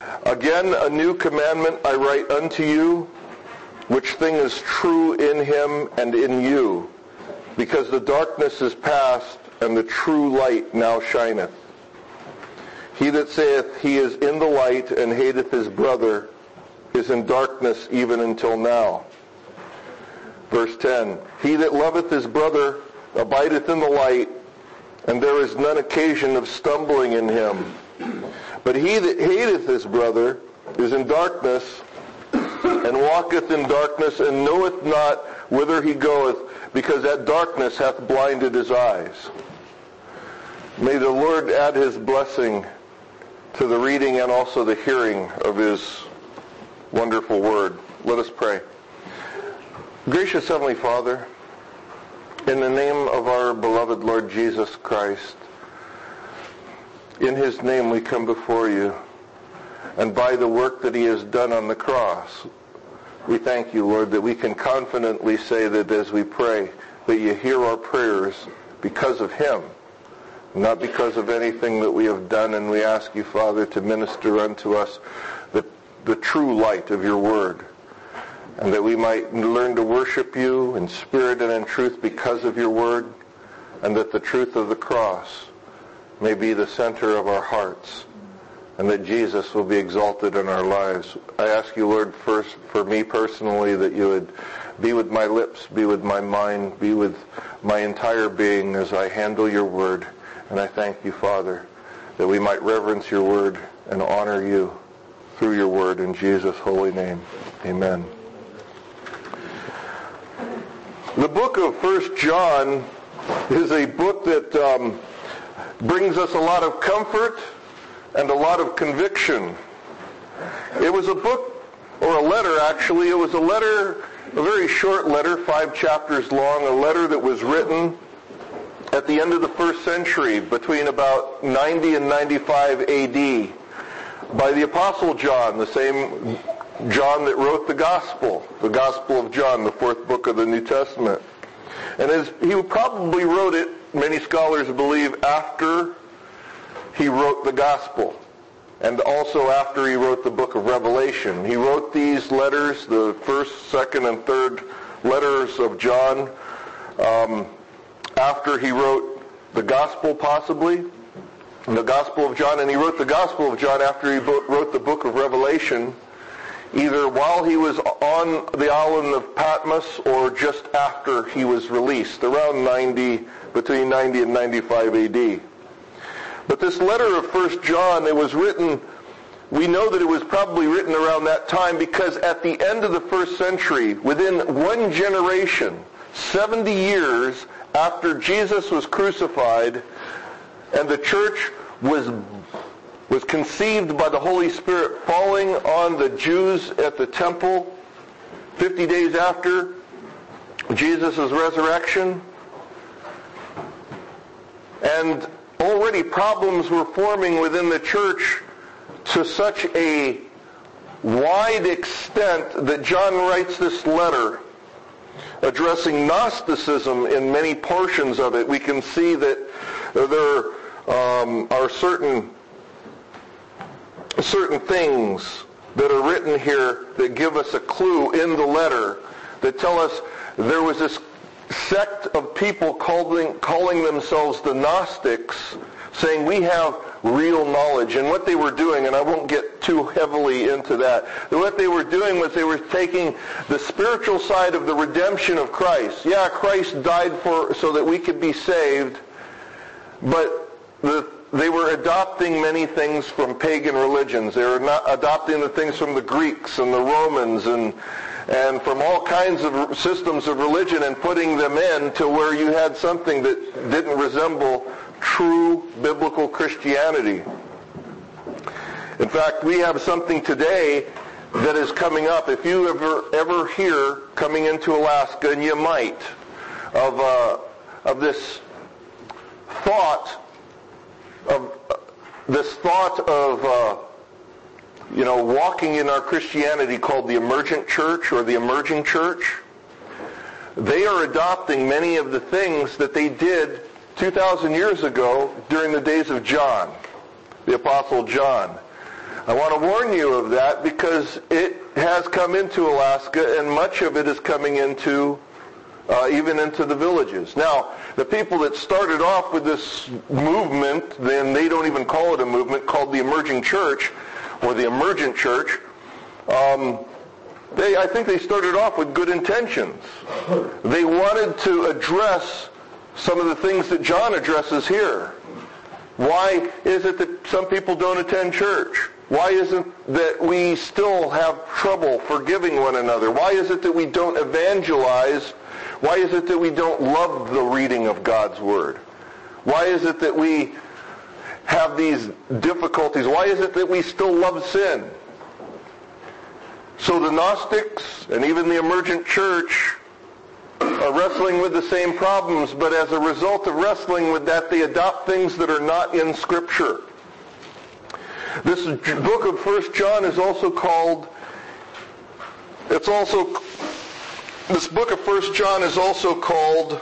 Again, a new commandment I write unto you, which thing is true in him and in you, because the darkness is past, and the true light now shineth. He that saith he is in the light and hateth his brother is in darkness even until now. Verse 10, he that loveth his brother abideth in the light, and there is none occasion of stumbling in him. But he that hateth his brother is in darkness, and walketh in darkness, and knoweth not whither he goeth, because that darkness hath blinded his eyes. May the Lord add his blessing to the reading and also the hearing of his wonderful word. Let us pray. Gracious Heavenly Father, in the name of our beloved Lord Jesus Christ, in his name we come before you, and by the work that he has done on the cross, we thank you, Lord, that we can confidently say that as we pray, that you hear our prayers because of him, not because of anything that we have done. And we ask you, Father, to minister unto us the true light of your word, and that we might learn to worship you in spirit and in truth because of your word, and that the truth of the cross may be the center of our hearts, and that Jesus will be exalted in our lives. I ask you, Lord, first for me personally, that you would be with my lips, be with my mind, be with my entire being as I handle your word. And I thank you, Father, that we might reverence your word and honor you through your word in Jesus' holy name. Amen. The book of 1 John is a book that brings us a lot of comfort and a lot of conviction. It was a book, or a letter actually. It was a letter, a very short letter, 5 chapters long, a letter that was written at the end of the first century, between about 90 and 95 AD, by the Apostle John, the same John that wrote the Gospel of John, the 4th book of the New Testament. And as he probably wrote it, many scholars believe, after he wrote the Gospel, and also after he wrote the book of Revelation. He wrote these letters, the 1st, 2nd, and 3rd letters of John, after he wrote the Gospel, possibly, the Gospel of John, and he wrote the Gospel of John after he wrote the book of Revelation, either while he was on the island of Patmos or just after he was released, around between 90 and 95 AD. But this letter of 1 John, it was written, we know that it was probably written around that time because at the end of the 1st century, within one generation, 70 years after Jesus was crucified and the church was conceived by the Holy Spirit falling on the Jews at the temple, 50 days after Jesus' resurrection, and already problems were forming within the church to such a wide extent that John writes this letter addressing Gnosticism in many portions of it. We can see that there are certain things that are written here that give us a clue in the letter that tell us there was this sect of people calling themselves the Gnostics, saying we have real knowledge. And what they were doing, and I won't get too heavily into that, but what they were doing was they were taking the spiritual side of the redemption of Christ. Yeah, Christ died so that we could be saved, but they were adopting many things from pagan religions. They were not adopting the things from the Greeks and the Romans and from all kinds of systems of religion and putting them in to where you had something that didn't resemble true biblical Christianity. In fact, we have something today that is coming up. If you ever hear, coming into Alaska, and you might, of this thought of walking in our Christianity called the emergent church or the emerging church, they are adopting many of the things that they did 2,000 years ago during the days of John, the Apostle John. I want to warn you of that because it has come into Alaska, and much of it is coming into even into the villages. Now, the people that started off with this movement, then they don't even call it a movement, called the Emerging Church, or the Emergent Church. I think they started off with good intentions. They wanted to address some of the things that John addresses here. Why is it that some people don't attend church? Why is it that we still have trouble forgiving one another? Why is it that we don't evangelize? Why is it that we don't love the reading of God's Word? Why is it that we have these difficulties? Why is it that we still love sin? So the Gnostics and even the Emergent Church are wrestling with the same problems, but as a result of wrestling with that, they adopt things that are not in Scripture. This book of 1 John is also called, this book of 1 John is also called,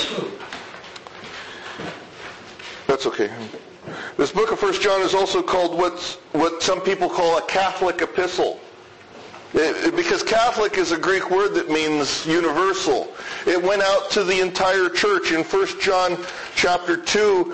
that's okay. This book of 1 John is also called what some people call a Catholic epistle. Because Catholic is a Greek word that means universal. It went out to the entire church. In 1 John chapter 2,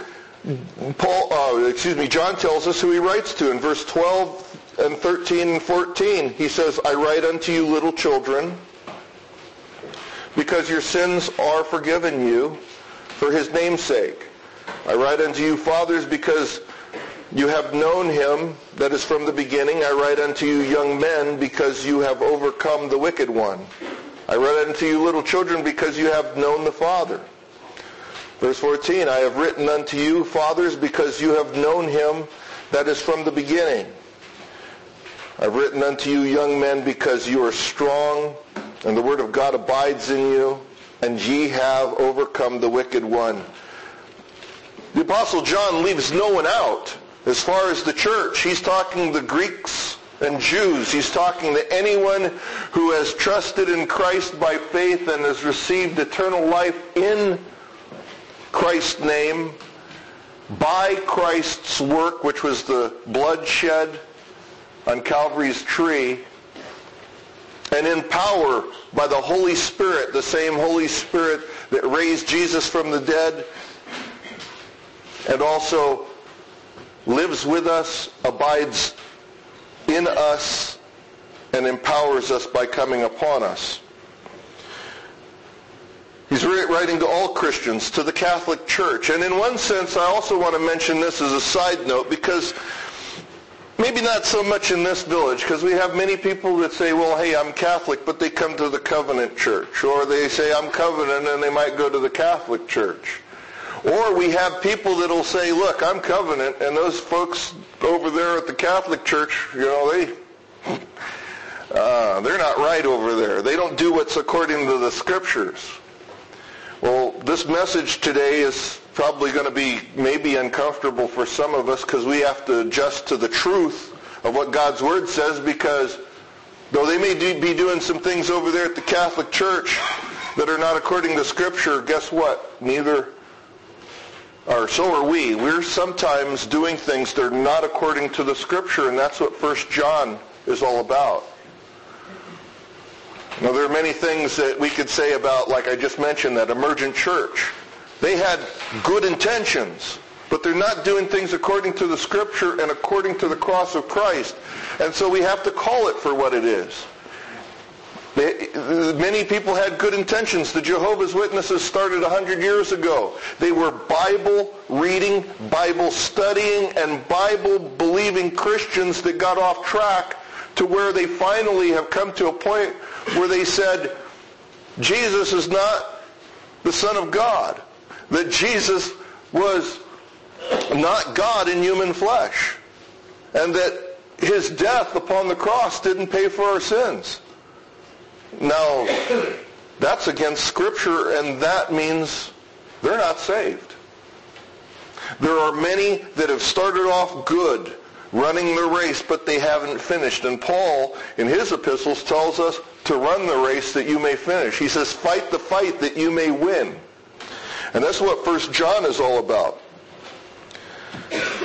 John tells us who he writes to. In verse 12 and 13 and 14, he says, I write unto you, little children, because your sins are forgiven you for his name's sake. I write unto you, fathers, because you have known him that is from the beginning. I write unto you, young men, because you have overcome the wicked one. I write unto you, little children, because you have known the Father. Verse 14, I have written unto you, fathers, because you have known him that is from the beginning. I've written unto you, young men, because you are strong, and the word of God abides in you, and ye have overcome the wicked one. The Apostle John leaves no one out. As far as the church, he's talking the Greeks and Jews. He's talking to anyone who has trusted in Christ by faith and has received eternal life in Christ's name by Christ's work, which was the blood shed on Calvary's tree, and in power by the Holy Spirit, the same Holy Spirit that raised Jesus from the dead and also lives with us, abides in us, and empowers us by coming upon us. He's writing to all Christians, to the Catholic Church. And in one sense, I also want to mention this as a side note, because maybe not so much in this village, because we have many people that say, well, hey, I'm Catholic, but they come to the Covenant Church. Or they say, I'm Covenant, and they might go to the Catholic Church. Or we have people that will say, look, I'm Covenant, and those folks over there at the Catholic Church, they're not right over there. They don't do what's according to the Scriptures. Well, this message today is probably going to be maybe uncomfortable for some of us because we have to adjust to the truth of what God's Word says, because though they may be doing some things over there at the Catholic Church that are not according to Scripture, guess what? So are we. We're sometimes doing things that are not according to the Scripture, and that's what 1 John is all about. Now, there are many things that we could say about, like I just mentioned, that Emergent Church. They had good intentions, but they're not doing things according to the Scripture and according to the cross of Christ. And so we have to call it for what it is. Many people had good intentions. The Jehovah's Witnesses started 100 years ago. They were Bible-reading, Bible-studying, and Bible-believing Christians that got off track to where they finally have come to a point where they said, Jesus is not the Son of God. That Jesus was not God in human flesh. And that his death upon the cross didn't pay for our sins. Now, that's against Scripture, and that means they're not saved. There are many that have started off good, running the race, but they haven't finished. And Paul, in his epistles, tells us to run the race that you may finish. He says, fight the fight that you may win. And that's what 1 John is all about.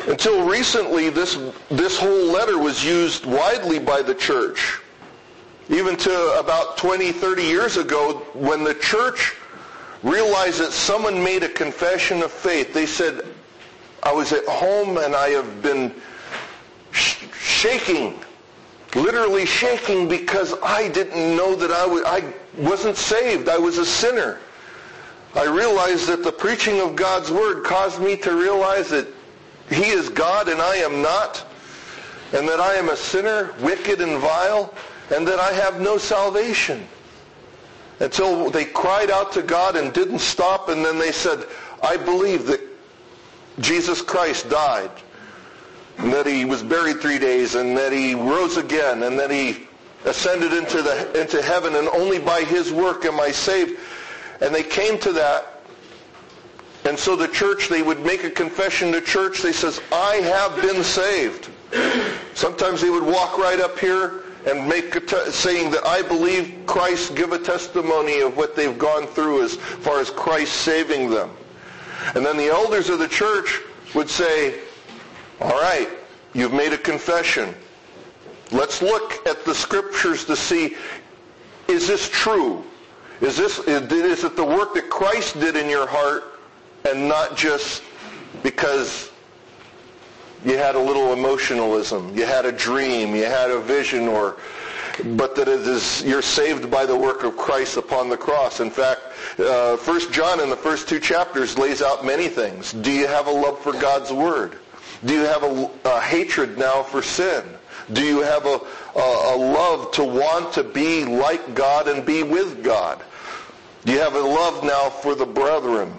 Until recently, this whole letter was used widely by the church. Even to about 20, 30 years ago, when the church realized that someone made a confession of faith, they said, I was at home and I have been shaking, literally shaking, because I didn't know that I wasn't saved. I was a sinner. I realized that the preaching of God's Word caused me to realize that He is God and I am not, and that I am a sinner, wicked and vile, and that I have no salvation. Until they cried out to God and didn't stop, and then they said, I believe that Jesus Christ died, and that He was buried 3 days, and that He rose again, and that He ascended into heaven, and only by His work am I saved. And they came to that. And so the church, they would make a confession to church. They says, I have been saved. Sometimes they would walk right up here and make saying that I believe Christ, give a testimony of what they've gone through as far as Christ saving them. And then the elders of the church would say, all right, you've made a confession. Let's look at the scriptures to see, is this true? Is it the work that Christ did in your heart, and not just because you had a little emotionalism, you had a dream, you had a vision, but that you're saved by the work of Christ upon the cross. In fact, 1 John in the first 2 chapters lays out many things. Do you have a love for God's Word? Do you have a hatred now for sin? Do you have a love to want to be like God and be with God? Do you have a love now for the brethren?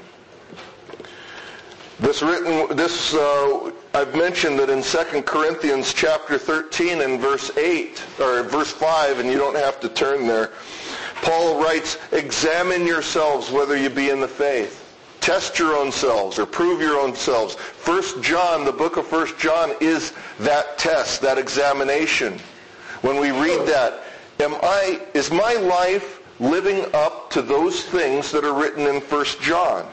I've mentioned that in 2 Corinthians chapter 13 and verse 8, or verse 5, and you don't have to turn there, Paul writes, examine yourselves whether you be in the faith. Test your own selves, or prove your own selves. 1 John, the book of 1 John, is that test, that examination. When we read that, is my life living up to those things that are written in 1 John?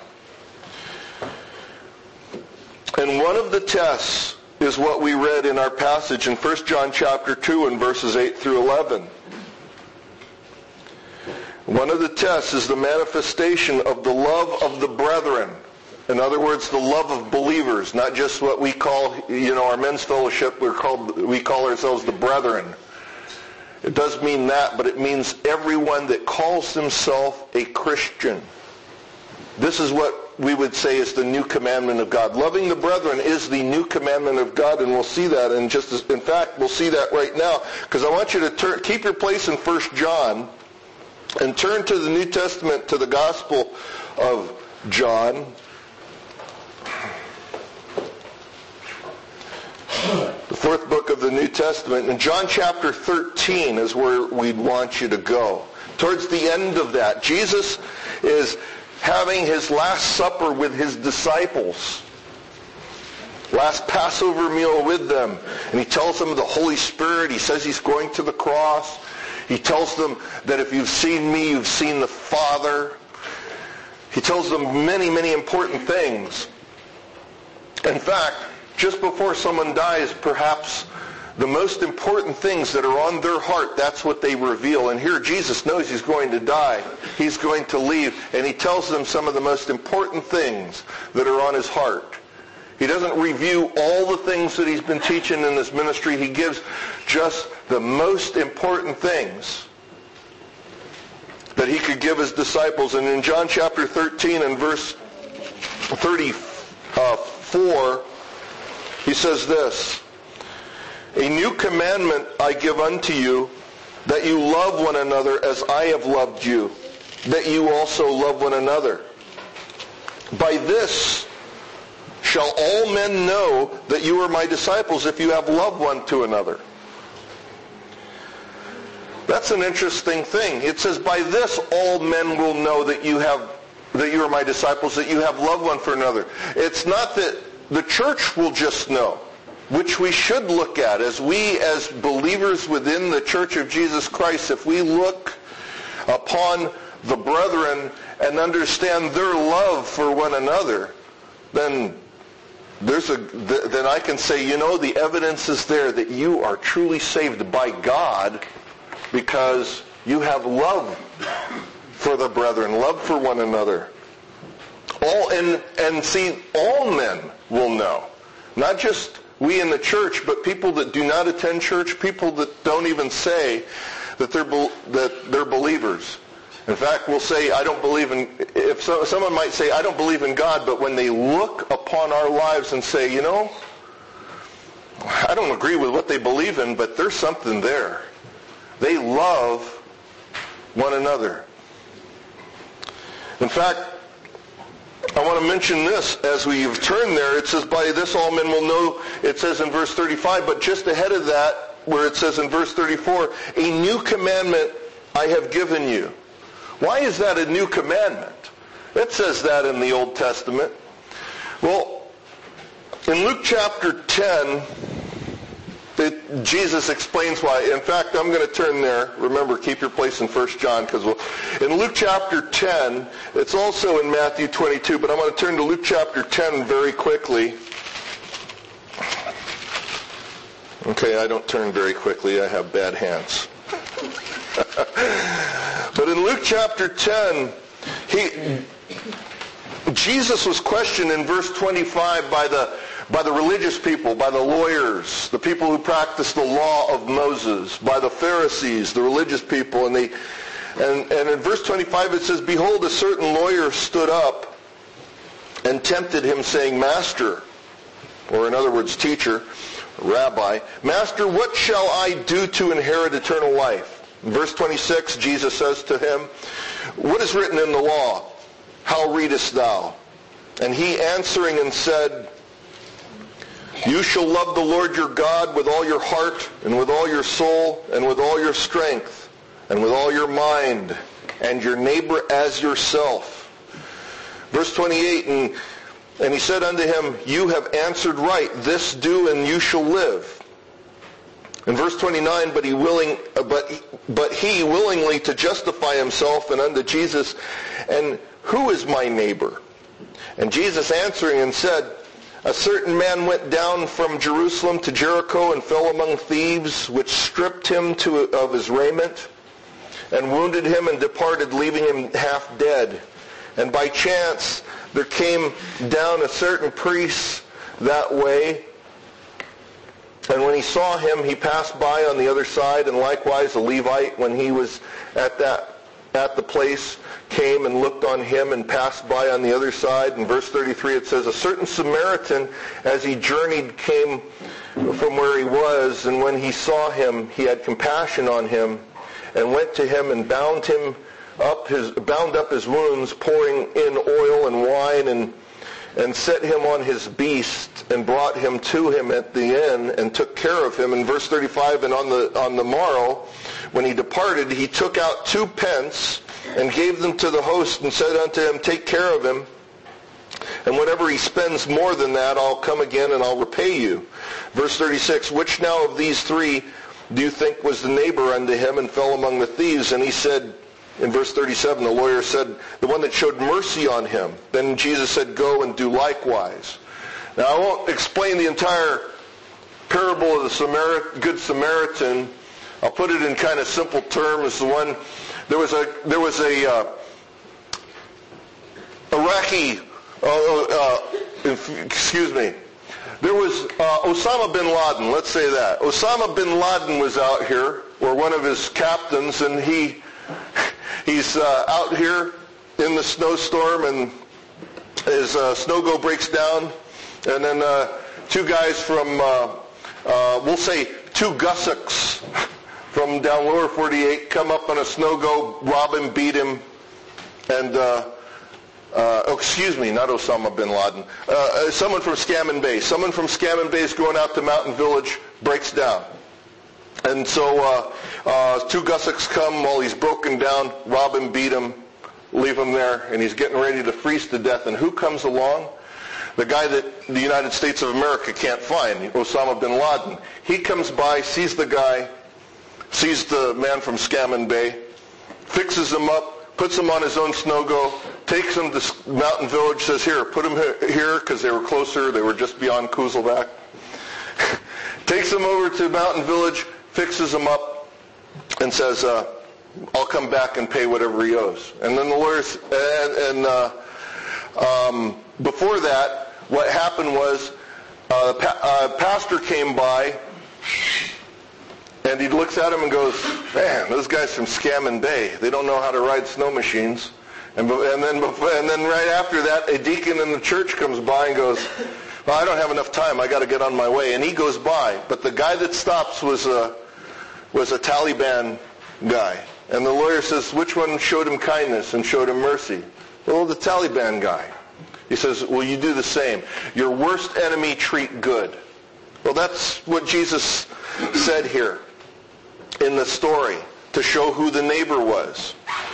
And one of the tests is what we read in our passage in 1 John chapter 2 and verses 8 through 11. One of the tests is the manifestation of the love of the brethren. In other words, the love of believers, not just what we call, our men's fellowship, we call ourselves the brethren. It does mean that, but it means everyone that calls himself a Christian. This is what we would say is the new commandment of God. Loving the brethren is the new commandment of God, and we'll see that. In fact, we'll see that right now, because I want you to keep your place in 1 John and turn to the New Testament, to the Gospel of John. The fourth book of the New Testament. And John chapter 13 is where we'd want you to go. Towards the end of that, Jesus is having his last supper with his disciples. Last Passover meal with them. And he tells them of the Holy Spirit. He says he's going to the cross. He tells them that if you've seen me, you've seen the Father. He tells them many, many important things. In fact, just before someone dies, perhaps the most important things that are on their heart, that's what they reveal. And here Jesus knows he's going to die. He's going to leave. And he tells them some of the most important things that are on his heart. He doesn't review all the things that he's been teaching in this ministry. He gives just the most important things that he could give his disciples. And in John chapter 13 and verse 34, he says this, a new commandment I give unto you, that you love one another as I have loved you, that you also love one another. By this shall all men know that you are my disciples, if you have love one to another. That's an interesting thing. It says, by this all men will know that you are my disciples, that you have love one for another. It's not that the church will just know, which we should look at as believers within the Church of Jesus Christ. If we look upon the brethren and understand their love for one another, then then I can say, the evidence is there that you are truly saved by God because you have love for the brethren, love for one another. All men will know. Not just we in the church, but people that do not attend church, people that don't even say that they're believers. In fact, we'll say, I don't believe in, someone might say, I don't believe in God, but when they look upon our lives and say, I don't agree with what they believe in, but there's something there. They love one another. In fact, I want to mention this as we've turned there. It says, by this all men will know, it says in verse 35, but just ahead of that, where it says in verse 34, a new commandment I have given you. Why is that a new commandment? It says that in the Old Testament. Well, in Luke chapter 10, Jesus explains why. In fact, I'm going to turn there. Remember, keep your place in 1 John, because in Luke chapter 10, it's also in Matthew 22, but I'm going to turn to Luke chapter 10 very quickly. Okay, I don't turn very quickly. I have bad hands. But in Luke chapter 10, Jesus was questioned in verse 25 by the religious people, by the lawyers, the people who practiced the law of Moses, by the Pharisees, the religious people. And in verse 25 it says, behold, a certain lawyer stood up and tempted him, saying, Master, or in other words, teacher, Rabbi, Master, what shall I do to inherit eternal life? In verse 26, Jesus says to him, what is written in the law? How readest thou? And he answering and said, you shall love the Lord your God with all your heart, and with all your soul, and with all your strength, and with all your mind, and your neighbor as yourself. Verse 28, and he said unto him, you have answered right. This do, and you shall live. In verse 29, but he willingly to justify himself and unto Jesus, and who is my neighbor? And Jesus answering and said, a certain man went down from Jerusalem to Jericho and fell among thieves, which stripped him of his raiment, and wounded him and departed, leaving him half dead. And by chance there came down a certain priest that way, and when he saw him, he passed by on the other side. And likewise a Levite, when he was at the place, came and looked on him and passed by on the other side. In verse 33 it says, a certain Samaritan, as he journeyed, came from where he was, and when he saw him, he had compassion on him, and went to him and bound up his wounds, pouring in oil and wine, and set him on his beast, and brought him to him at the inn, and took care of him. In verse 35, and on the morrow, when he departed, he took out 2 pence, and gave them to the host, and said unto him, take care of him, and whatever he spends more than that, I'll come again and I'll repay you. Verse 36, which now of these 3 do you think was the neighbor unto him, and fell among the thieves? And he said, in verse 37, the lawyer said, the one that showed mercy on him. Then Jesus said, go and do likewise. Now I won't explain the entire parable of the Good Samaritan. I'll put it in kind of simple terms. There was a Iraqi, there was Osama bin Laden, let's say that. Osama bin Laden was out here, or one of his captains, and he's out here in the snowstorm, and his snow breaks down, and then 2 guys from, we'll say 2 Gussocks from down lower 48 come up on a snow-go, rob him, beat him, and, not Osama bin Laden, someone from Scammon Bay. Someone from Scammon Bay is going out to Mountain Village, breaks down. And so 2 Gussocks come while he's broken down, rob him, beat him, leave him there, and he's getting ready to freeze to death. And who comes along? The guy that the United States of America can't find, Osama bin Laden. He comes by, sees the guy, sees the man from Scammon Bay, fixes him up, puts them on his own snow-go, takes them to Mountain Village, says, here, put them here, because they were closer. They were just beyond Kuzelbach. Takes them over to Mountain Village, fixes them up, and says, I'll come back and pay whatever he owes. And then the lawyers, before that, what happened was, a pastor came by, and he looks at him and goes, man, those guys from Scammon Bay, they don't know how to ride snow machines. And then right after that, a deacon in the church comes by and goes, well, I don't have enough time. I got to get on my way. And he goes by. But the guy that stops was a Taliban guy. And the lawyer says, which one showed him kindness and showed him mercy? Well, the Taliban guy. He says, well, you do the same. Your worst enemy treat good. Well, that's what Jesus said here in the story to show who the neighbor was.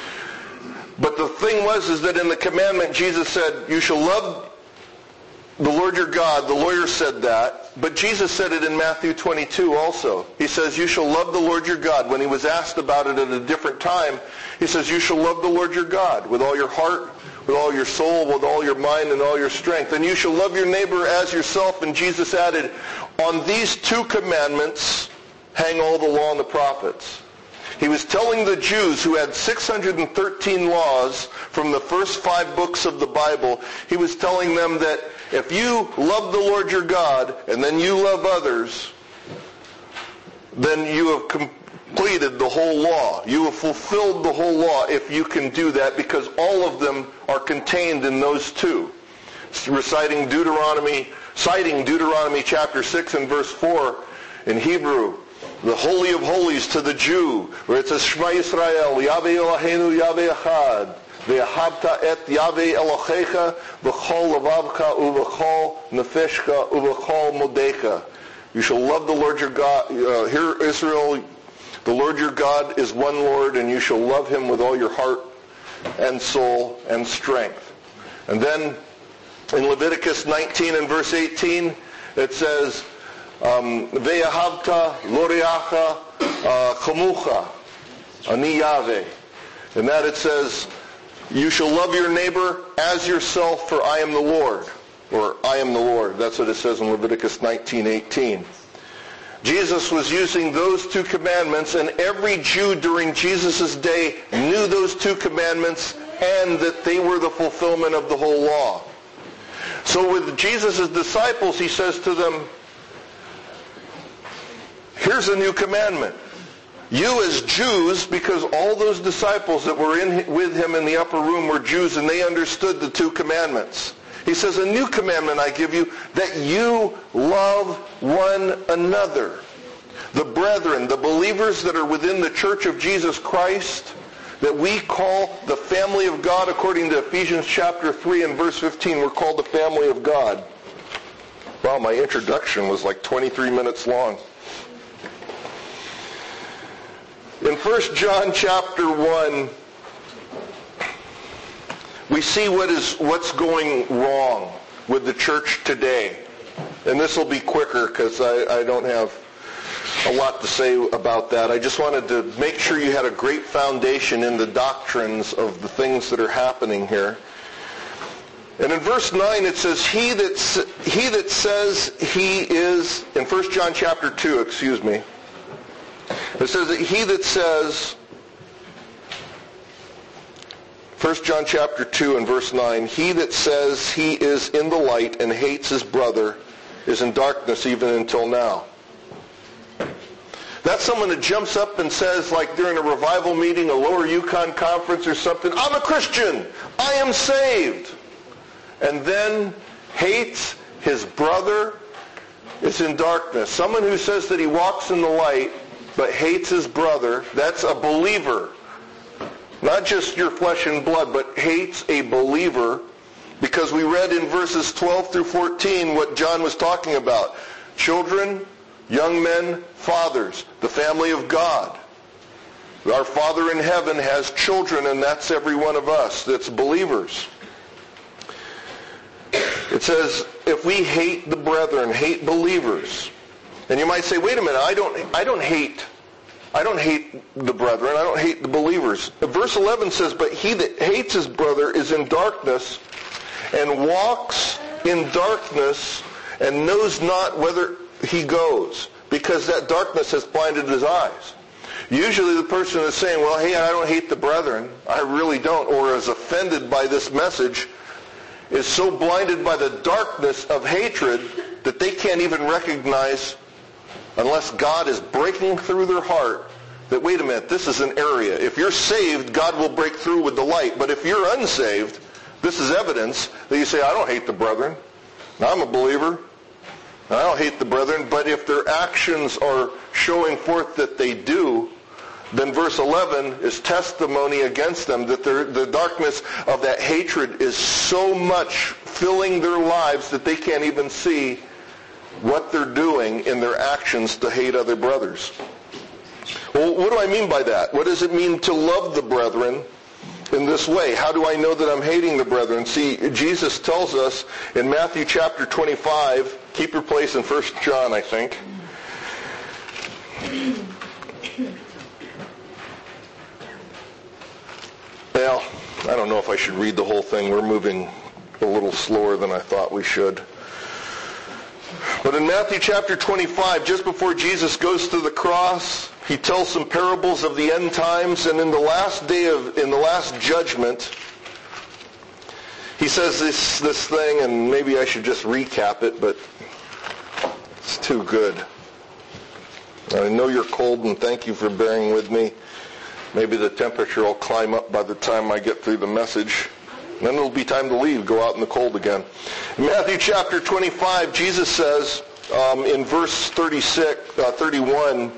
But the thing is that in the commandment, Jesus said, you shall love the Lord your God. The lawyer said that. But Jesus said it in Matthew 22 also. He says, you shall love the Lord your God. When he was asked about it at a different time, he says, you shall love the Lord your God with all your heart, with all your soul, with all your mind, and all your strength. And you shall love your neighbor as yourself. And Jesus added, on these two commandments hang all the law and the prophets. He was telling the Jews who had 613 laws from the first 5 books of the Bible, he was telling them that if you love the Lord your God and then you love others, then you have completed the whole law. You have fulfilled the whole law if you can do that, because all of them are contained in those two. Citing Deuteronomy chapter 6 and verse 4 in Hebrew, the Holy of Holies to the Jew, where it says, Shema Yisrael, Yahweh Eloheinu, Yahweh Echad, Ve'ahabta et Yahweh Elohecha, V'chol Levavcha, Uv'chol Nefeshcha, Uv'chol Modecha. You shall love the Lord your God. Hear Israel, the Lord your God is one Lord, and you shall love him with all your heart and soul and strength. And then in Leviticus 19 and verse 18, it says, Ve'ahavta loreacha chamucha, ani Yahweh. In that it says, you shall love your neighbor as yourself, for I am the Lord. Or I am the Lord. That's what it says in Leviticus 19:18. Jesus was using those two commandments, and every Jew during Jesus' day knew those two commandments and that they were the fulfillment of the whole law. So with Jesus' disciples, he says to them, here's a new commandment. You as Jews, because all those disciples that were with him in the upper room were Jews, and they understood the two commandments. He says, a new commandment I give you, that you love one another. The brethren, the believers that are within the church of Jesus Christ, that we call the family of God, according to Ephesians chapter 3 and verse 15, we're called the family of God. Wow, my introduction was like 23 minutes long. In 1 John chapter 1, we see what's going wrong with the church today. And this will be quicker because I don't have a lot to say about that. I just wanted to make sure you had a great foundation in the doctrines of the things that are happening here. And in verse 9 it says, he that says he is, in 1 John chapter 2, it says that he that says, 1 John chapter 2 and verse 9, he that says he is in the light and hates his brother is in darkness even until now. That's someone that jumps up and says, like during a revival meeting, a Lower Yukon conference or something, I'm a Christian, I am saved. And then hates his brother is in darkness. Someone who says that he walks in the light but hates his brother, that's a believer. Not just your flesh and blood, but hates a believer, because we read in verses 12 through 14 what John was talking about. Children, young men, fathers, the family of God. Our Father in heaven has children, and that's every one of us. That's believers. It says, if we hate the brethren, hate believers. And you might say, wait a minute, I don't hate I don't hate the brethren. I don't hate the believers. Verse 11 says, but he that hates his brother is in darkness and walks in darkness and knows not whither he goes, because that darkness has blinded his eyes. Usually the person is saying, well, hey, I don't hate the brethren. I really don't. Or is offended by this message, is so blinded by the darkness of hatred that they can't even recognize, unless God is breaking through their heart, that wait a minute, this is an area. If you're saved, God will break through with the light. But if you're unsaved, this is evidence that you say, I don't hate the brethren. I'm a believer. I don't hate the brethren. But if their actions are showing forth that they do, then verse 11 is testimony against them, that the darkness of that hatred is so much filling their lives that they can't even see what they're doing in their actions to hate other brothers. Well, what do I mean by that? What does it mean to love the brethren in this way? How do I know that I'm hating the brethren? See, Jesus tells us in Matthew chapter 25, keep your place in 1 John, I think. Well, I don't know if I should read the whole thing. We're moving a little slower than I thought we should. But in Matthew chapter 25, just before Jesus goes to the cross, he tells some parables of the end times, and in the last judgment, he says this thing, and maybe I should just recap it, but it's too good. I know you're cold, and thank you for bearing with me. Maybe the temperature will climb up by the time I get through the message. Then it'll be time to leave, go out in the cold again. In Matthew chapter 25, Jesus says in verse 31,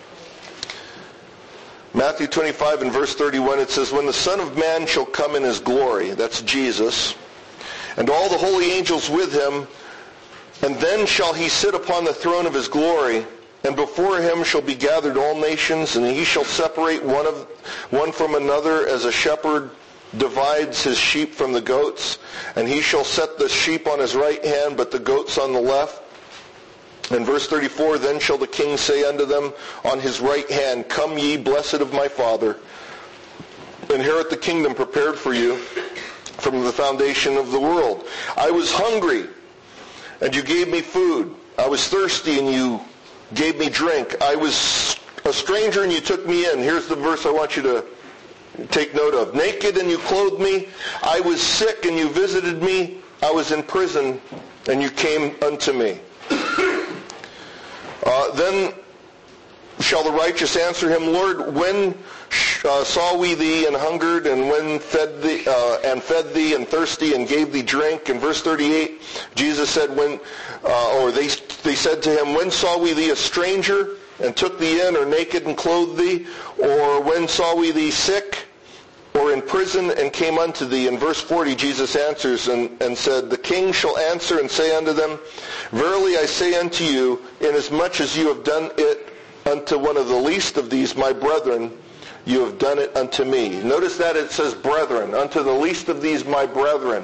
Matthew 25 and verse 31, it says, when the Son of Man shall come in his glory, that's Jesus, and all the holy angels with him, and then shall he sit upon the throne of his glory, and before him shall be gathered all nations, and he shall separate one from another as a shepherd divides his sheep from the goats, and he shall set the sheep on his right hand, but the goats on the left. In verse 34, then shall the king say unto them on his right hand, come ye, blessed of my Father, inherit the kingdom prepared for you from the foundation of the world. I was hungry, and you gave me food. I was thirsty, and you gave me drink. I was a stranger, and you took me in. Here's the verse I want you to take note of. Naked, and you clothed me. I was sick, and you visited me. I was in prison, and you came unto me. Then shall the righteous answer him, Lord, when saw we thee and hungered, and when fed thee and thirsty, and gave thee drink? In verse 38, Jesus said, they said to him, when saw we thee a stranger, and took thee in, or naked and clothed thee? Or when saw we thee sick, or in prison, and came unto thee? In verse 40, Jesus answers and said, the king shall answer and say unto them, verily I say unto you, inasmuch as you have done it unto one of the least of these my brethren, you have done it unto me. Notice that it says brethren, unto the least of these my brethren.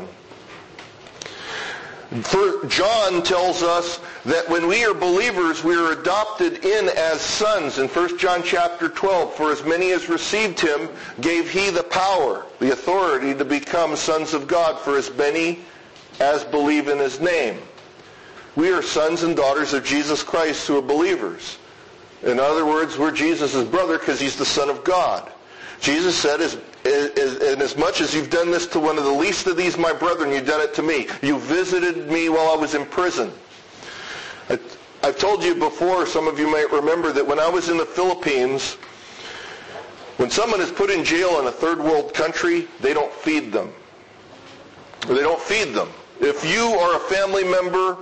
John tells us that when we are believers, we are adopted in as sons. In 1 John chapter 12, for as many as received him, gave he the power, the authority to become sons of God, for as many as believe in his name. We are sons and daughters of Jesus Christ who are believers. In other words, we're Jesus' brother because he's the Son of God. Jesus said, inasmuch as you've done this to one of the least of these my brethren, you've done it to me. You visited me while I was in prison. I've told you before, some of you might remember, that when I was in the Philippines, when someone is put in jail in a third world country, they don't feed them. They don't feed them. If you are a family member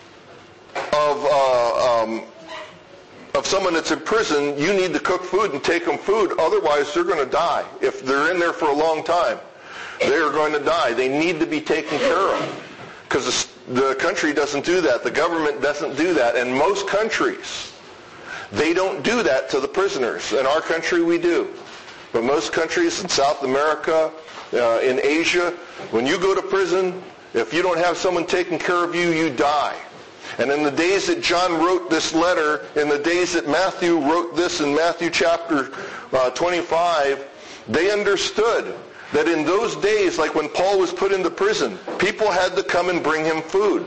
of someone that's in prison, you need to cook food and take them food. Otherwise, they're going to die. If they're in there for a long time, they are going to die. They need to be taken care of. Because the country doesn't do that. The government doesn't do that. And most countries, they don't do that to the prisoners. In our country, we do. But most countries in South America, in Asia, when you go to prison, if you don't have someone taking care of you, you die. And in the days that John wrote this letter, in the days that Matthew wrote this in Matthew chapter 25, they understood that in those days, like when Paul was put into prison, people had to come and bring him food.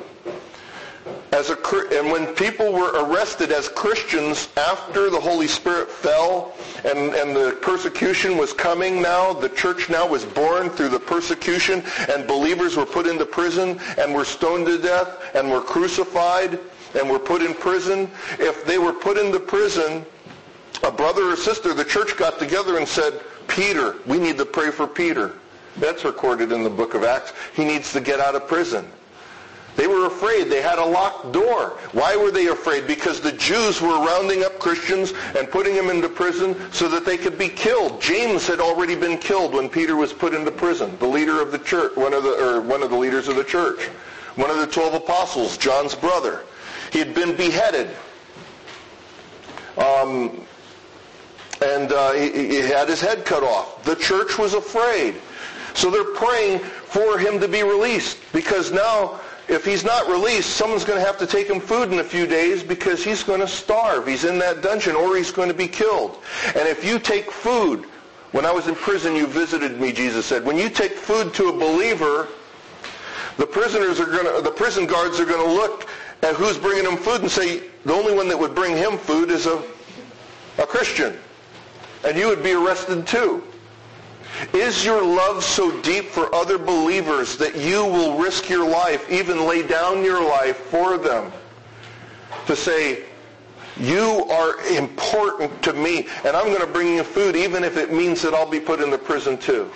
And when people were arrested as Christians after the Holy Spirit fell and the persecution was coming now, the church now was born through the persecution, and believers were put into prison and were stoned to death and were crucified and were put in prison. If they were put into prison, a brother or sister, the church got together and said, Peter, we need to pray for Peter. That's recorded in the book of Acts. He needs to get out of prison. They were afraid. They had a locked door. Why were they afraid? Because the Jews were rounding up Christians and putting them into prison so that they could be killed. James had already been killed when Peter was put into prison. The leader of the church, one of the leaders of the church, one of the 12 apostles, John's brother. He had been beheaded. He had his head cut off. The church was afraid. So they're praying for him to be released, because now, if he's not released, someone's going to have to take him food in a few days because he's going to starve. He's in that dungeon, or he's going to be killed. And if you take food, when I was in prison, you visited me, Jesus said. When you take food to a believer, the prison guards are going to look at who's bringing him food and say, the only one that would bring him food is a Christian. And you would be arrested too. Is your love so deep for other believers that you will risk your life, even lay down your life for them, to say, you are important to me, and I'm going to bring you food, even if it means that I'll be put in the prison too?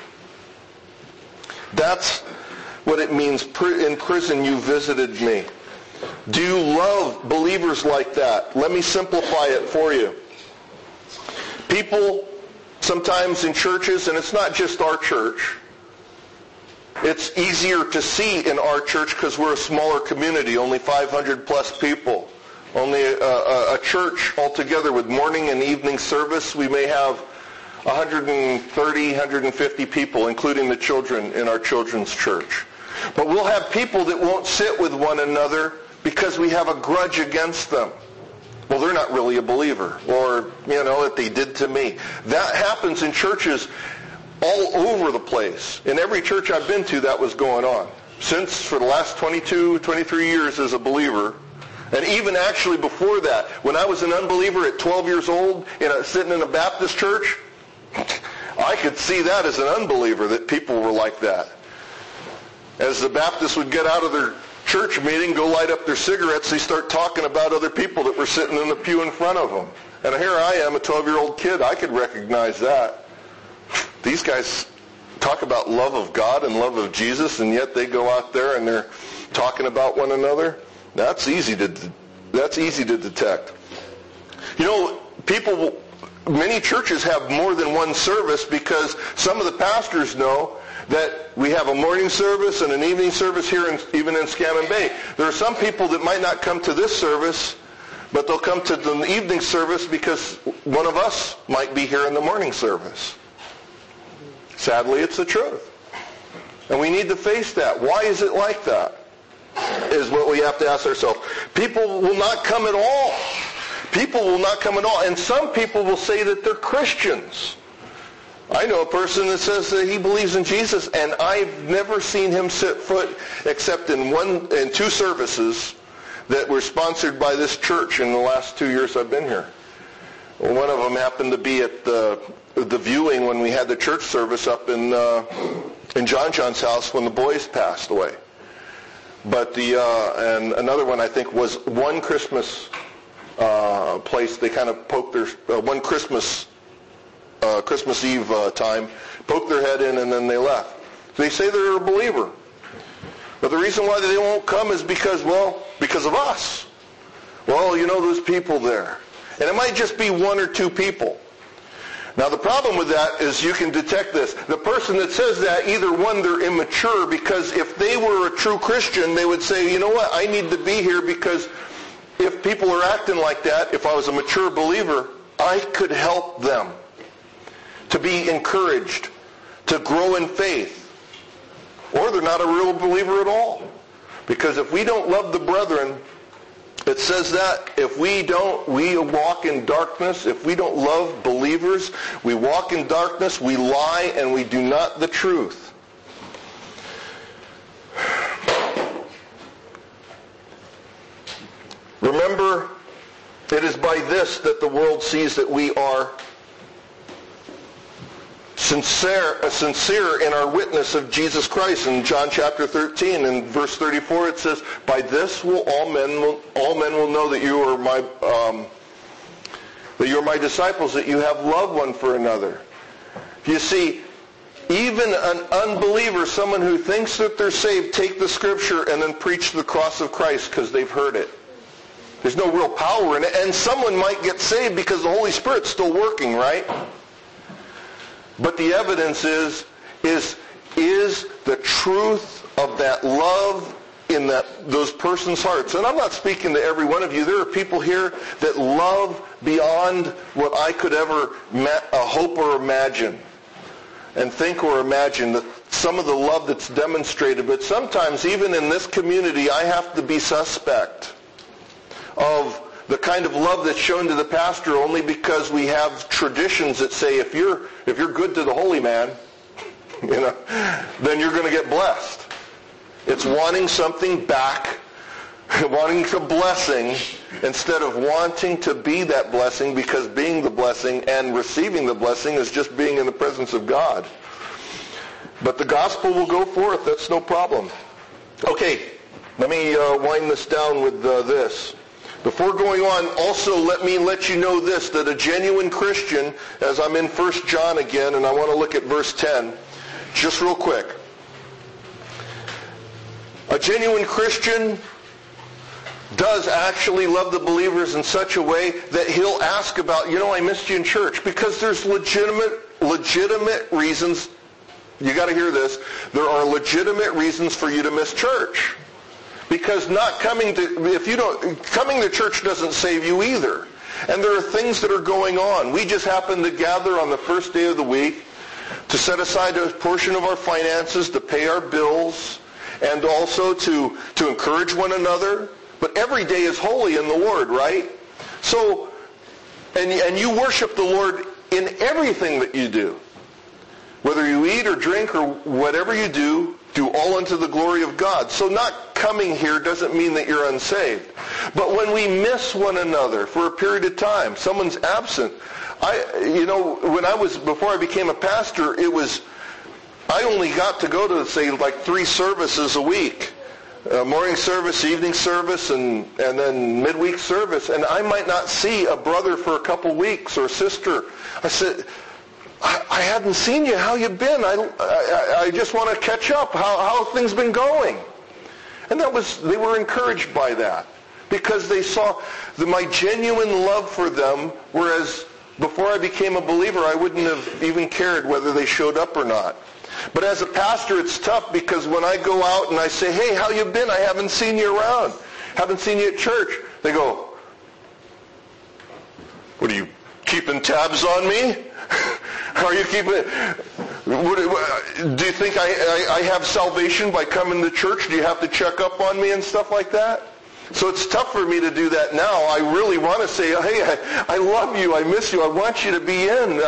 That's what it means, in prison you visited me. Do you love believers like that? Let me simplify it for you. People sometimes in churches, and it's not just our church, it's easier to see in our church because we're a smaller community, only 500 plus people. Only a church altogether with morning and evening service, we may have 130, 150 people, including the children in our children's church. But we'll have people that won't sit with one another because we have a grudge against them. Well, they're not really a believer, or, what they did to me. That happens in churches all over the place. In every church I've been to, that was going on. Since, for the last 22, 23 years as a believer, and even actually before that, when I was an unbeliever at 12 years old, sitting in a Baptist church, I could see that as an unbeliever, that people were like that. As the Baptists would get out of their church meeting, go light up their cigarettes, they start talking about other people that were sitting in the pew in front of them. And here I am, a 12-year-old kid. I could recognize that. These guys talk about love of God and love of Jesus, and yet they go out there and they're talking about one another. That's easy to detect. Many churches have more than one service because some of the pastors know that we have a morning service and an evening service here, even in Scammon Bay. There are some people that might not come to this service, but they'll come to the evening service because one of us might be here in the morning service. Sadly, it's the truth. And we need to face that. Why is it like that? Is what we have to ask ourselves. People will not come at all. People will not come at all. And some people will say that they're Christians. I know a person that says that he believes in Jesus, and I've never seen him set foot except in 2 services that were sponsored by this church in the last 2 years I've been here. One of them happened to be at the viewing when we had the church service up in John's house when the boys passed away. But and another one I think was one Christmas place. They kind of poked their one Christmas Eve time, poked their head in, and then they left. They say they're a believer. But the reason why they won't come is because of us. Well, those people there. And it might just be 1 or 2 people. Now, the problem with that is you can detect this. The person that says that, either one, they're immature, because if they were a true Christian, they would say, you know what, I need to be here because if people are acting like that, if I was a mature believer, I could help them to be encouraged, to grow in faith. Or they're not a real believer at all. Because if we don't love the brethren, It says that if we walk in darkness, if we don't love believers, we walk in darkness, we lie, and we do not the truth. Remember, it is by this that the world sees that we are sincere in our witness of Jesus Christ. In John chapter 13 and verse 34 it says, by this will all men will know that you are my disciples, that you have love one for another. You see, even an unbeliever, someone who thinks that they're saved, take the scripture and then preach the cross of Christ because they've heard it. There's no real power in it. And someone might get saved because the Holy Spirit's still working, right? But the evidence is the truth of that love in those persons' hearts. And I'm not speaking to every one of you. There are people here that love beyond what I could ever hope or imagine. And think or imagine that some of the love that's demonstrated. But sometimes, even in this community, I have to be suspect of the kind of love that's shown to the pastor only because we have traditions that say if you're good to the holy man, then you're going to get blessed. It's wanting something back, wanting a blessing instead of wanting to be that blessing, because being the blessing and receiving the blessing is just being in the presence of God. But the gospel will go forth. That's no problem. Okay, let me wind this down with this. Before going on, also let me let you know this, that a genuine Christian, as I'm in 1 John again, and I want to look at verse 10, just real quick. A genuine Christian does actually love the believers in such a way that he'll ask about, I missed you in church, because there's legitimate reasons. You got to hear this. There are legitimate reasons for you to miss church. Because coming to church doesn't save you either. And there are things that are going on. We just happen to gather on the first day of the week to set aside a portion of our finances to pay our bills and also to encourage one another. But every day is holy in the Lord, right? So, and you worship the Lord in everything that you do. Whether you eat or drink or whatever you do all unto the glory of God. So not coming here doesn't mean that you're unsaved. But when we miss one another for a period of time, someone's absent. Before I became a pastor, I only got to go to, say, like 3 services a week. Morning service, evening service, and then midweek service. And I might not see a brother for a couple weeks or a sister. I said, I hadn't seen you. How you been? I just want to catch up. How have things been going? And they were encouraged by that because they saw my genuine love for them, whereas before I became a believer, I wouldn't have even cared whether they showed up or not. But as a pastor, it's tough because when I go out and I say, hey, how you been? I haven't seen you around. Haven't seen you at church. They go, what are you, keeping tabs on me? Are you keeping it? Do you think I have salvation by coming to church? Do you have to check up on me and stuff like that? So it's tough for me to do that now. I really want to say, hey, I love you. I miss you. I want you to be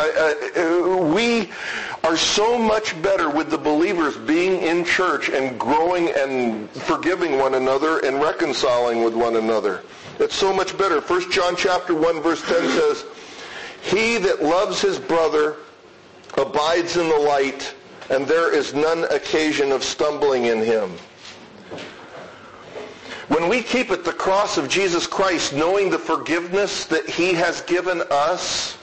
in. We are so much better with the believers being in church and growing and forgiving one another and reconciling with one another. It's so much better. 1 John chapter 1 verse 10 says, he that loves his brother abides in the light, and there is none occasion of stumbling in him. When we keep at the cross of Jesus Christ, knowing the forgiveness that he has given us,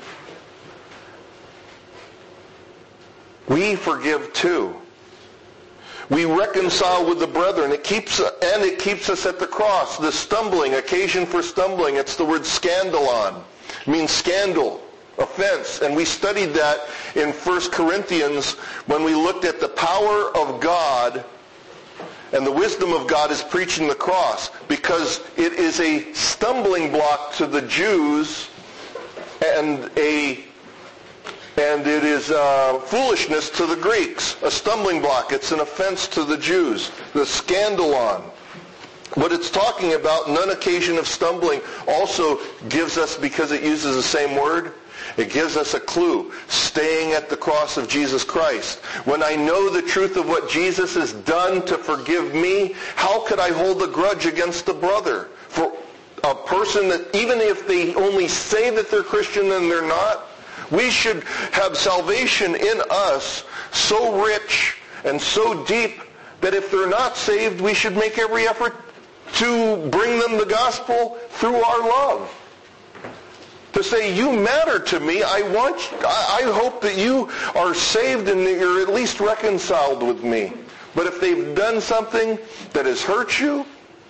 we forgive too. We reconcile with the brethren. It keeps us at the cross. The stumbling, occasion for stumbling, it's the word scandalon. It means scandal, offense. And we studied that in 1 Corinthians when we looked at the power of God and the wisdom of God is preaching the cross, because it is a stumbling block to the Jews and it is foolishness to the Greeks. A stumbling block. It's an offense to the Jews. The scandalon. What it's talking about, none occasion of stumbling, also gives us, because it uses the same word, it gives us a clue. Staying at the cross of Jesus Christ. When I know the truth of what Jesus has done to forgive me, how could I hold a grudge against a brother? For a person that, even if they only say that they're Christian and they're not, we should have salvation in us so rich and so deep that if they're not saved, we should make every effort to bring them the gospel through our love. To say, you matter to me. I hope that you are saved and that you're at least reconciled with me. But if they've done something that has hurt you,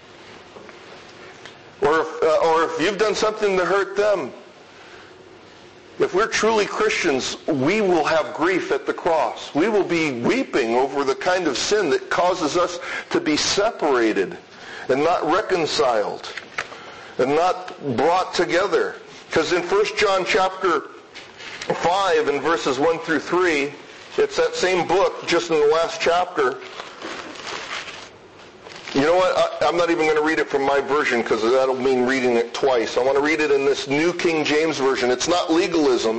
or if you've done something to hurt them, if we're truly Christians, we will have grief at the cross. We will be weeping over the kind of sin that causes us to be separated and not reconciled and not brought together. Because in 1 John chapter 5 and verses 1 through 3, it's that same book, just in the last chapter. You know what? I'm not even going to read it from my version because that'll mean reading it twice. I want to read it in this New King James Version. It's not legalism,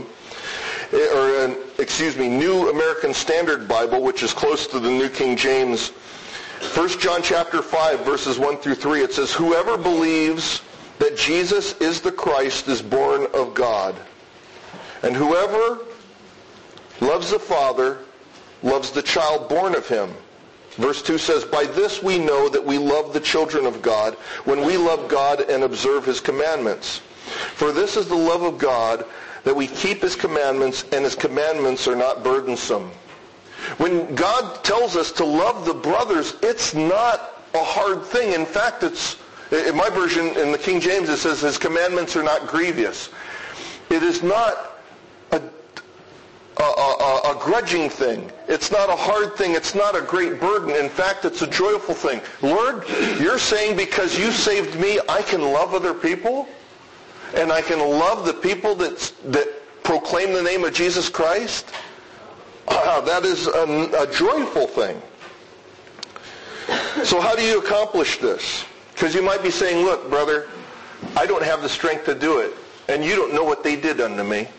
New American Standard Bible, which is close to the New King James. 1 John chapter 5, verses 1 through 3, it says, "Whoever believes that Jesus is the Christ is born of God. And whoever loves the Father loves the child born of him." Verse 2 says, "By this we know that we love the children of God, when we love God and observe his commandments. For this is the love of God, that we keep his commandments, and his commandments are not burdensome." When God tells us to love the brothers, it's not a hard thing. In fact, in my version, in the King James, it says his commandments are not grievous. It is not a grudging thing. It's not a hard thing. It's not a great burden. In fact, it's a joyful thing. Lord, you're saying because you saved me, I can love other people? And I can love the people that proclaim the name of Jesus Christ? That is a joyful thing. So how do you accomplish this? Because you might be saying, look, brother, I don't have the strength to do it. And you don't know what they did unto me.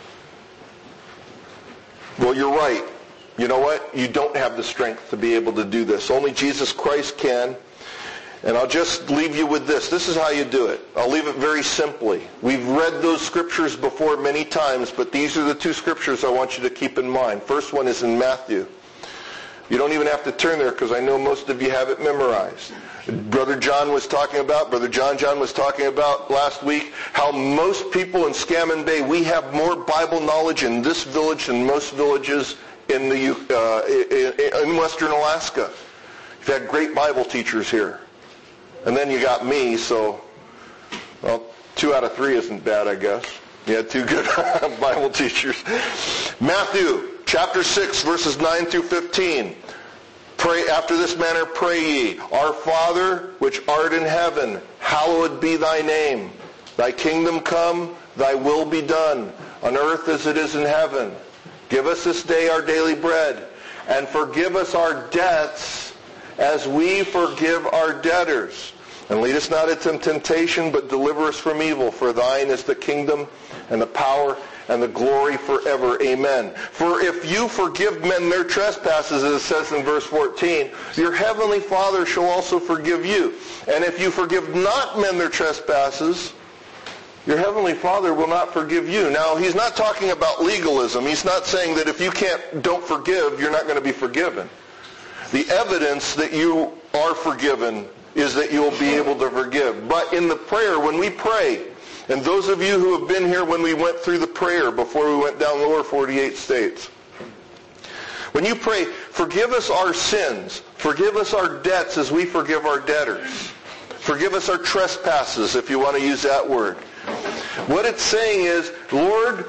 Well, you're right. You know what? You don't have the strength to be able to do this. Only Jesus Christ can. And I'll just leave you with this. This is how you do it. I'll leave it very simply. We've read those scriptures before many times, but these are the two scriptures I want you to keep in mind. First one is in Matthew. You don't even have to turn there because I know most of you have it memorized. Brother John was talking about last week how most people in Scammon Bay, we have more Bible knowledge in this village than most villages in Western Alaska. You've had great Bible teachers here. And then you got me, so, 2 out of 3 isn't bad, I guess. You had 2 good Bible teachers. Matthew chapter 6, verses 9 through 15. "Pray after this manner, pray ye, Our Father, which art in heaven, hallowed be thy name. Thy kingdom come, thy will be done, on earth as it is in heaven. Give us this day our daily bread, and forgive us our debts as we forgive our debtors. And lead us not into temptation, but deliver us from evil. For thine is the kingdom and the power and the glory forever. Amen. For if you forgive men their trespasses, as it says in verse 14, your heavenly Father shall also forgive you. And if you forgive not men their trespasses, your heavenly Father will not forgive you." Now, he's not talking about legalism. He's not saying that if you don't forgive, you're not going to be forgiven. The evidence that you are forgiven is that you'll be able to forgive. But in the prayer, when we pray, and those of you who have been here when we went through the prayer before we went down lower 48 states, when you pray, forgive us our sins, forgive us our debts as we forgive our debtors, forgive us our trespasses, if you want to use that word. What it's saying is, Lord,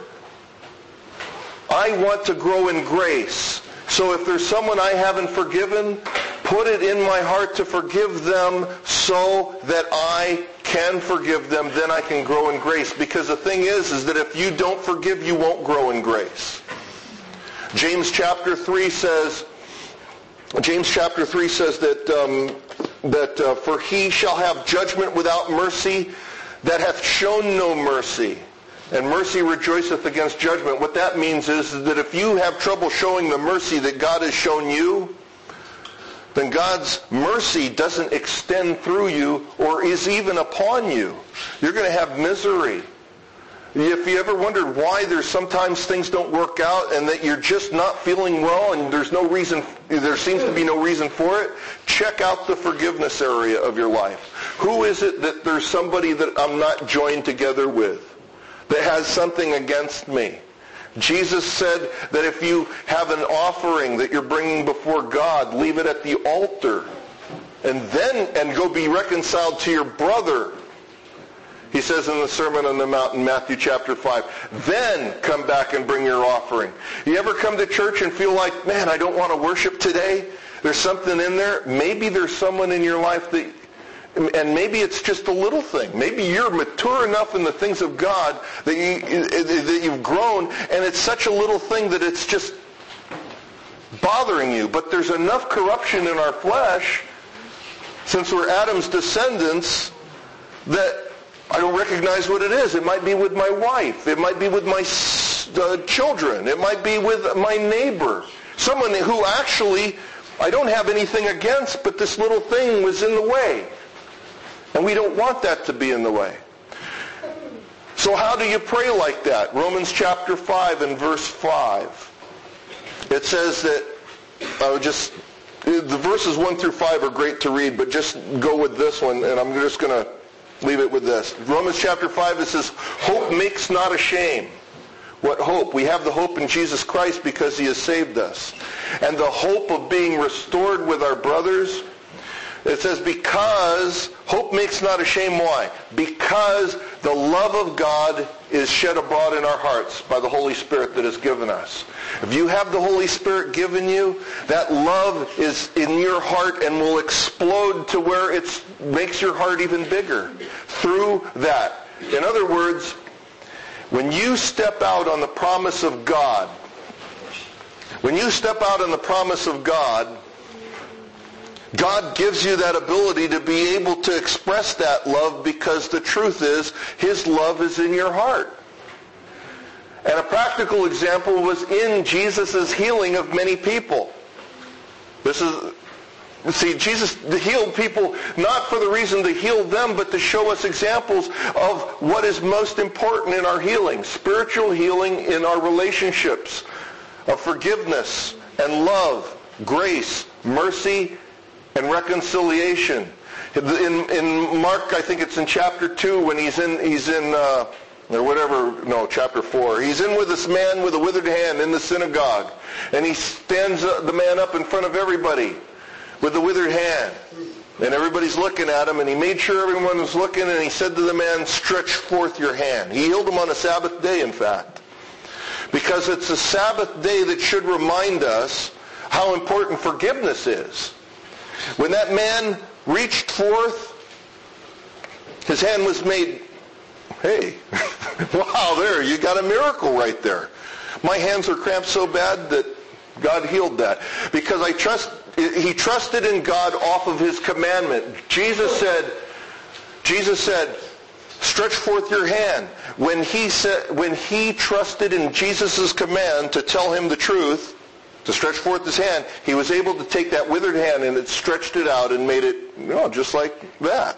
I want to grow in grace. So if there's someone I haven't forgiven, put it in my heart to forgive them so that I can forgive them. Then I can grow in grace. Because the thing is that if you don't forgive, you won't grow in grace. James chapter 3 says that for he shall have judgment without mercy that hath shown no mercy. And mercy rejoiceth against judgment. What that means is that if you have trouble showing the mercy that God has shown you, then God's mercy doesn't extend through you or is even upon you. You're going to have misery. If you ever wondered why there's sometimes things don't work out and that you're just not feeling well and there seems to be no reason for it, check out the forgiveness area of your life. Who is it that there's somebody that I'm not joined together with that has something against me? Jesus said that if you have an offering that you're bringing before God, leave it at the altar and go be reconciled to your brother. He says in the Sermon on the Mount in Matthew chapter 5, then come back and bring your offering. You ever come to church and feel like, man, I don't want to worship today? There's something in there. Maybe there's someone in your life that, and maybe it's just a little thing. Maybe you're mature enough in the things of God that you've grown, and it's such a little thing that it's just bothering you. But there's enough corruption in our flesh, since we're Adam's descendants, that I don't recognize what it is. It might be with my wife. It might be with my children. It might be with my neighbor. Someone who actually I don't have anything against, but this little thing was in the way. And we don't want that to be in the way. So how do you pray like that? Romans chapter 5 and verse 5. It says that, the verses 1 through 5 are great to read, but just go with this one, and I'm just going to leave it with this. Romans chapter 5, it says, hope makes not ashamed. What hope? We have the hope in Jesus Christ because he has saved us. And the hope of being restored with our brothers. It says, because hope makes not ashamed. Why? Because the love of God is shed abroad in our hearts by the Holy Spirit that is given us. If you have the Holy Spirit given you, that love is in your heart and will explode to where it makes your heart even bigger through that. In other words, when you step out on the promise of God, God gives you that ability to be able to express that love, because the truth is, his love is in your heart. And a practical example was in Jesus' healing of many people. Jesus healed people not for the reason to heal them, but to show us examples of what is most important in our healing. Spiritual healing in our relationships, of forgiveness and love, grace, mercy, and reconciliation. In Mark, I think it's in chapter 2, when chapter 4. He's in with this man with a withered hand in the synagogue. And he stands the man up in front of everybody with the withered hand. And everybody's looking at him, and he made sure everyone was looking, and he said to the man, stretch forth your hand. He healed him on a Sabbath day, in fact. Because it's a Sabbath day that should remind us how important forgiveness is. When that man reached forth, his hand was made, hey, wow, there, you got a miracle right there. My hands are cramped so bad that God healed that. Because he trusted in God off of his commandment. Jesus said, stretch forth your hand. When he trusted in Jesus' command to tell him the truth, to stretch forth his hand, he was able to take that withered hand and it stretched it out and made it, just like that.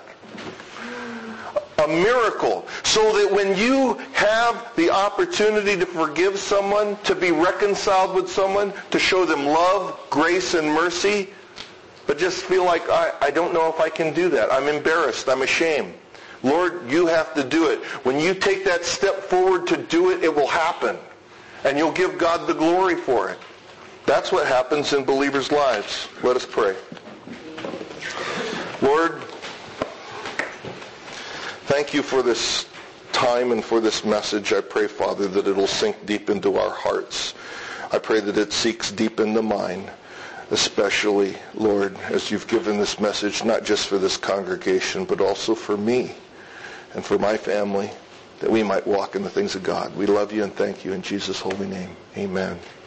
A miracle. So that when you have the opportunity to forgive someone, to be reconciled with someone, to show them love, grace, and mercy, but just feel like, I don't know if I can do that. I'm embarrassed. I'm ashamed. Lord, you have to do it. When you take that step forward to do it, it will happen. And you'll give God the glory for it. That's what happens in believers' lives. Let us pray. Lord, thank you for this time and for this message. I pray, Father, that it'll sink deep into our hearts. I pray that it seeks deep into mine, especially, Lord, as you've given this message, not just for this congregation, but also for me and for my family, that we might walk in the things of God. We love you and thank you in Jesus' holy name. Amen.